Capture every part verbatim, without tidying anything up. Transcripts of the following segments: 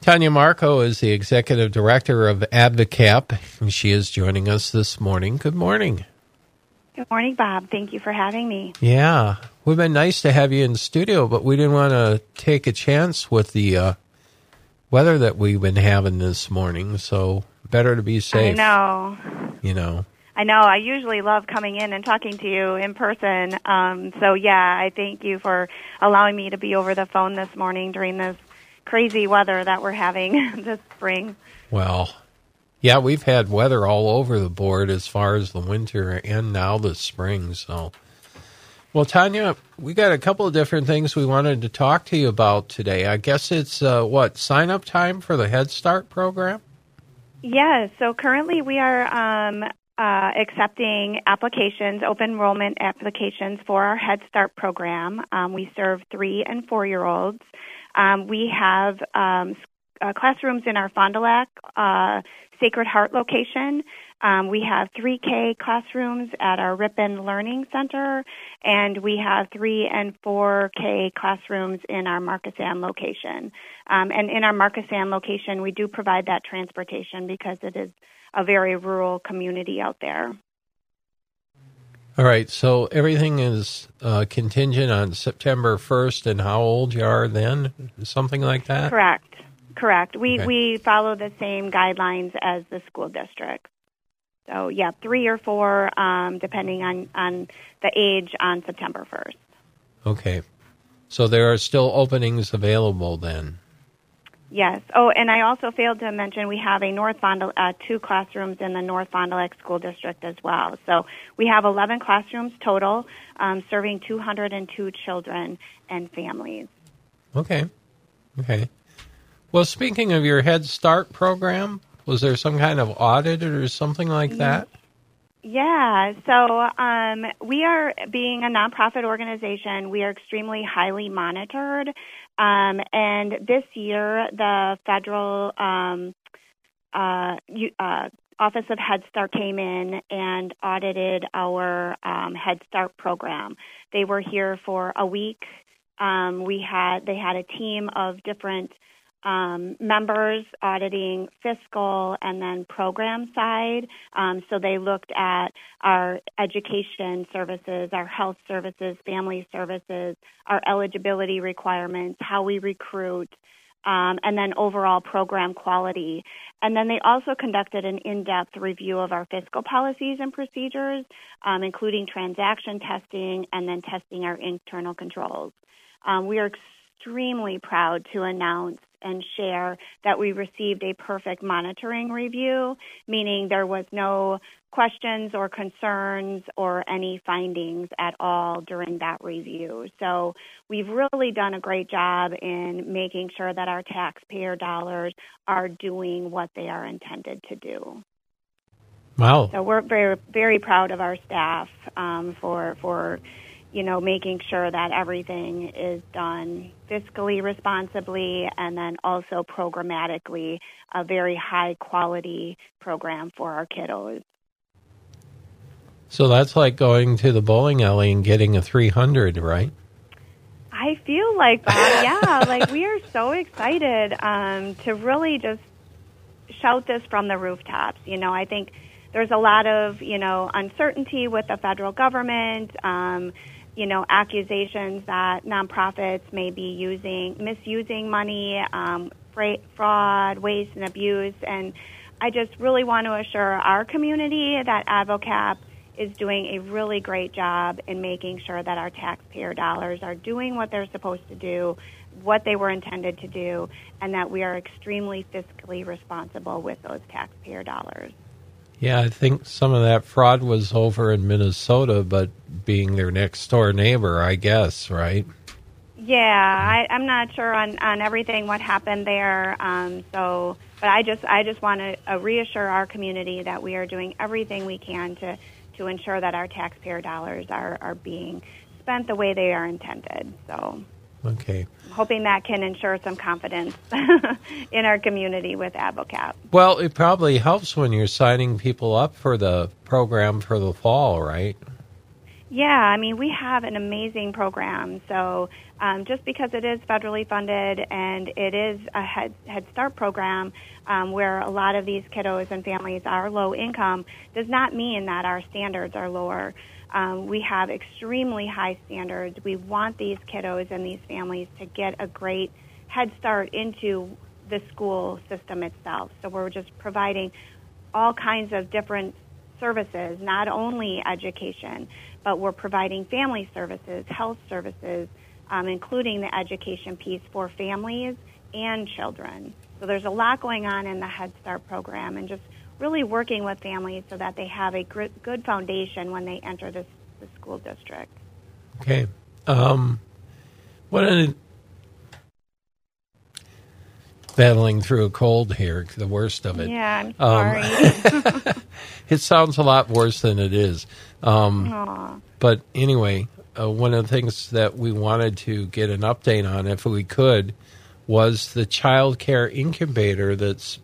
Tanya Marco is the executive director of AdvoCap, and she is joining us this morning. Good morning. Good morning, Bob. Thank you for having me. Yeah, we've been nice to have you in the studio, but we didn't want to take a chance with the uh, weather that we've been having this morning, so better to be safe. I know. You know. I know. I usually love coming in and talking to you in person. Um, so, yeah, I thank you for allowing me to be over the phone this morning during this crazy weather that we're having this spring. Well, yeah, we've had weather all over the board as far as the winter and now the spring. So, well, Tanya, we got a couple of different things we wanted to talk to you about today. I guess it's, uh, what, sign-up time for the Head Start program? Yes. So currently we are um, uh, accepting applications, open enrollment applications for our Head Start program. Um, we serve three- and four-year-olds. Um, we have um, uh, classrooms in our Fond du Lac uh, Sacred Heart location. Um, we have three K classrooms at our Ripon Learning Center, and we have three and four K classrooms in our Marcus Ann location. Um, and in our Marcus Ann location, we do provide that transportation because it is a very rural community out there. All right, so everything is uh, contingent on September first and how old you are then, something like that? Correct, correct. We Okay. we follow the same guidelines as the school district. So, yeah, three or four, um, depending on, on the age on September first. Okay, so there are still openings available then? Yes. Oh, and I also failed to mention we have a North Fond du- uh, two classrooms in the North Fond du Lac School District as well. So we have eleven classrooms total, um, serving two hundred two children and families. Okay, okay. Well, speaking of your Head Start program, was there some kind of audit or something like that? Yeah, so um, we are, being a nonprofit organization, we are extremely highly monitored. Um, and this year, the federal um, uh, you, uh, Office of Head Start came in and audited our um, Head Start program. They were here for a week. Um, we had they had a team of different Um, members auditing fiscal and then program side. Um, so they looked at our education services, our health services, family services, our eligibility requirements, how we recruit, um, and then overall program quality. And then they also conducted an in-depth review of our fiscal policies and procedures, um, including transaction testing and then testing our internal controls. Um, we are extremely proud to announce and share that we received a perfect monitoring review, meaning there was no questions or concerns or any findings at all during that review. So we've really done a great job in making sure that our taxpayer dollars are doing what they are intended to do. Wow. So we're very, very proud of our staff um, for for you know, making sure that everything is done fiscally responsibly and then also programmatically, a very high-quality program for our kiddos. So that's like going to the bowling alley and getting a three hundred, right? I feel like, Bob, yeah, like we are so excited um, to really just shout this from the rooftops. You know, I think there's a lot of, you know, uncertainty with the federal government, um, you know, accusations that nonprofits may be using, misusing money, um, fraud, waste, and abuse. And I just really want to assure our community that AdvoCap is doing a really great job in making sure that our taxpayer dollars are doing what they're supposed to do, what they were intended to do, and that we are extremely fiscally responsible with those taxpayer dollars. Yeah, I think some of that fraud was over in Minnesota, but being their next door neighbor, I guess, right? Yeah, I, I'm not sure on, on everything what happened there. Um, so, but I just I just want to uh, reassure our community that we are doing everything we can to, to ensure that our taxpayer dollars are, are being spent the way they are intended. So, okay, I'm hoping that can ensure some confidence in our community with AdvoCap. Well, it probably helps when you're signing people up for the program for the fall, right? Yeah, I mean, we have an amazing program. So um, just because it is federally funded and it is a Head, Head Start program um, where a lot of these kiddos and families are low income does not mean that our standards are lower. Um, we have extremely high standards. We want these kiddos and these families to get a great Head Start into the school system itself. So we're just providing all kinds of different services, not only education, but we're providing family services, health services, um, including the education piece for families and children. So there's a lot going on in the Head Start program, and just really working with families so that they have a good foundation when they enter this the school district. Okay. Um, what an battling through a cold here, the worst of it. Yeah, I'm sorry. Um, it sounds a lot worse than it is. Um, but anyway, uh, one of the things that we wanted to get an update on, if we could, was the child care incubator that's,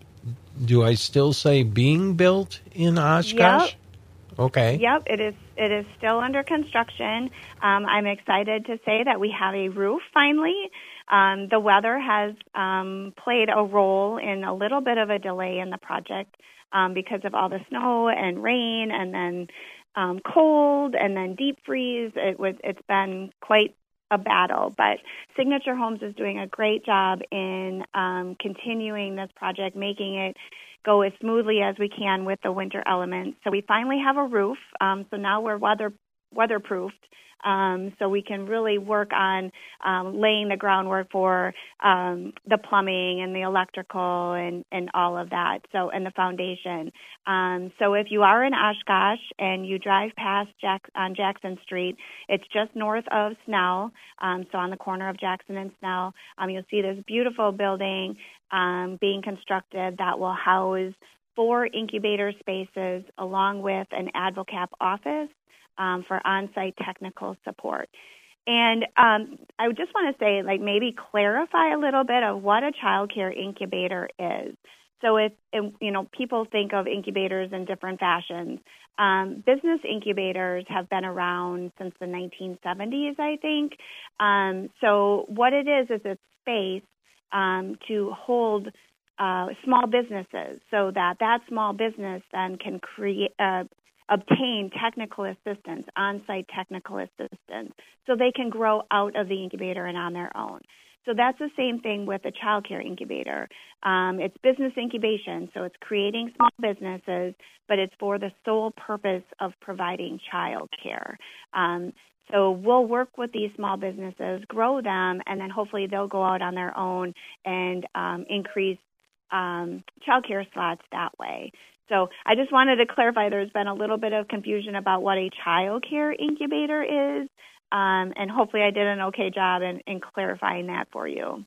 do I still say being built in Oshkosh? Yep. Okay. Yep, it is It is still under construction. Um, I'm excited to say that we have a roof finally. Um, the weather has um, played a role in a little bit of a delay in the project um, because of all the snow and rain and then um, cold and then deep freeze. It was, it's been quite a battle, but Signature Homes is doing a great job in um, continuing this project, making it go as smoothly as we can with the winter elements. So we finally have a roof. Um, so now we're weather weatherproofed. Um, so we can really work on um, laying the groundwork for um, the plumbing and the electrical and, and all of that. So and the foundation. Um, so if you are in Oshkosh and you drive past Jack- on Jackson Street, it's just north of Snell. Um, so on the corner of Jackson and Snell, um, you'll see this beautiful building um, being constructed that will house four incubator spaces along with an AdvoCap office Um, for on-site technical support. And um, I would just want to say, like, maybe clarify a little bit of what a child care incubator is. So if, if you know, people think of incubators in different fashions. Um, business incubators have been around since the nineteen seventies, I think. Um, so what it is is a space um, to hold uh, small businesses so that that small business then can create uh, obtain technical assistance, on-site technical assistance, so they can grow out of the incubator and on their own. So that's the same thing with a child care incubator. Um, it's business incubation, so it's creating small businesses, but it's for the sole purpose of providing child care. Um, so we'll work with these small businesses, grow them, and then hopefully they'll go out on their own and um, increase um, child care slots that way. So I just wanted to clarify there's been a little bit of confusion about what a child care incubator is, um, and hopefully I did an okay job in, in clarifying that for you.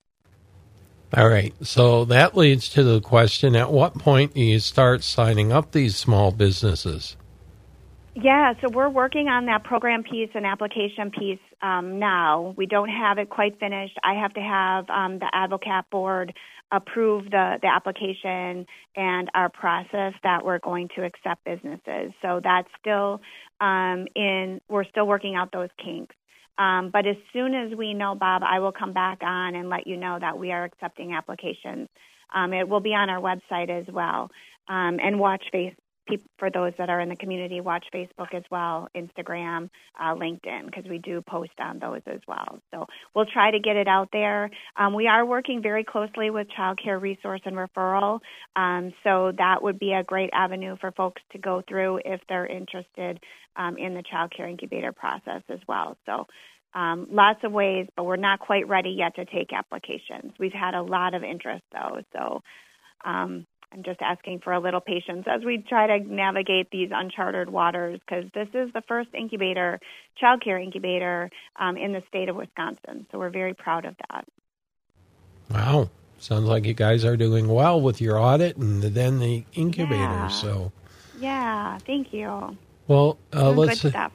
All right. So that leads to the question, at what point do you start signing up these small businesses? Yeah, so we're working on that program piece and application piece um, now. We don't have it quite finished. I have to have um, the AdvoCap board approve the, the application and our process that we're going to accept businesses. So that's still um, in, we're still working out those kinks. Um, but as soon as we know, Bob, I will come back on and let you know that we are accepting applications. Um, it will be on our website as well. Um, and watch face for those that are in the community, watch Facebook as well, Instagram, uh, LinkedIn, because we do post on those as well. So we'll try to get it out there. Um, we are working very closely with Child Care Resource and Referral, um, so that would be a great avenue for folks to go through if they're interested um, in the Child Care Incubator process as well. So um, lots of ways, but we're not quite ready yet to take applications. We've had a lot of interest, though, so um, I'm just asking for a little patience as we try to navigate these uncharted waters, because this is the first incubator, child care incubator, um, in the state of Wisconsin. So we're very proud of that. Wow. Sounds like you guys are doing well with your audit and then the incubator. Yeah. So, yeah, thank you. Well, uh, Doing let's. Good stuff.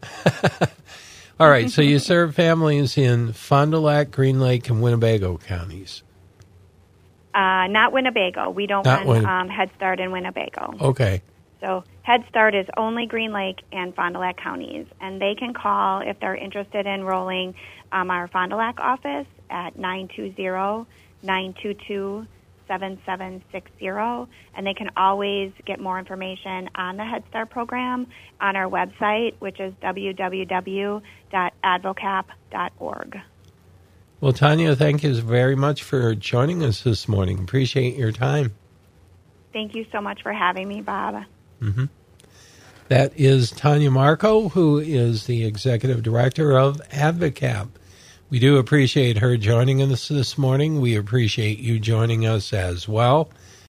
All right. So you serve families in Fond du Lac, Green Lake, and Winnebago counties. Uh, not Winnebago. We don't Not run Win- um, Head Start in Winnebago. Okay. So Head Start is only Green Lake and Fond du Lac counties, and they can call if they're interested in enrolling um, our Fond du Lac office at nine two zero, nine two two, seven seven six zero, and they can always get more information on the Head Start program on our website, which is w w w dot advocap dot org. Well, Tanya, thank you very much for joining us this morning. Appreciate your time. Thank you so much for having me, Bob. Mm-hmm. That is Tanya Marco, who is the Executive Director of Advocap. We do appreciate her joining us this morning. We appreciate you joining us as well.